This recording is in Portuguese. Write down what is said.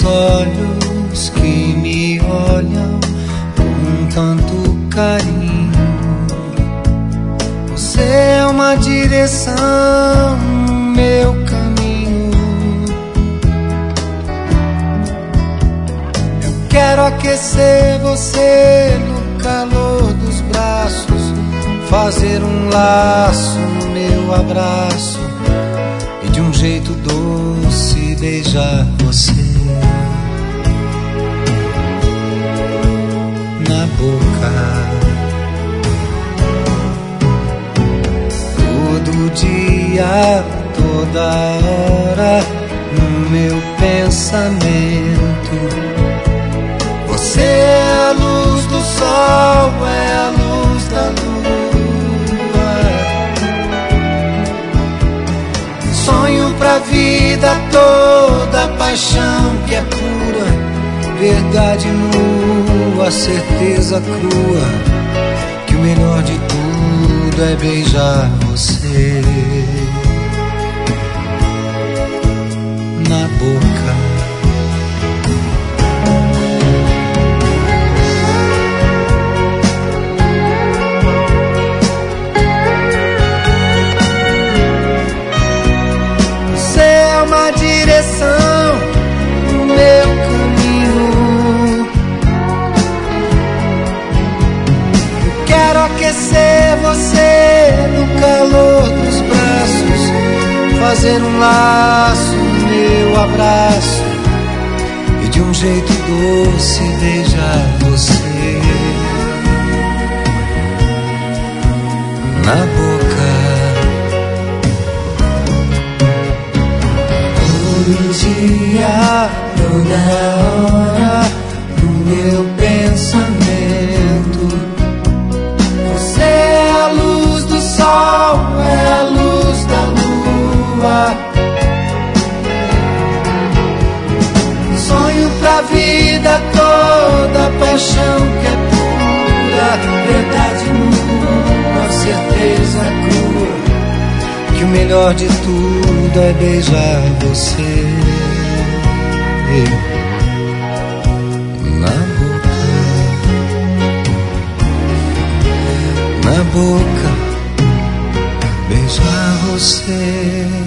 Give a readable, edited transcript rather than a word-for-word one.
olhos que me olham com tanto carinho. Você é uma direção, meu caminho. Eu quero aquecer você no calor dos braços, fazer um laço no meu abraço e de um jeito doce beijar você na boca. Todo dia, toda hora, no meu pensamento, você é a luz do sol, é a luz da lua. Sonho pra vida toda, paixão que é pura, verdade nua, certeza crua, que o melhor de tudo é beijar você na boca. Você é uma direção no meu caminho. Eu quero aquecer você no calor dos braços, fazer um laço no meu abraço e de um jeito doce beijar você na boca. Todo dia, toda hora, no meu pensamento, você é a luz do sol, é a luz da lua. Sonho pra vida toda, paixão que é pura, verdade nua, certeza crua, que o melhor de tudo é beijar você na boca, na boca, beijar você.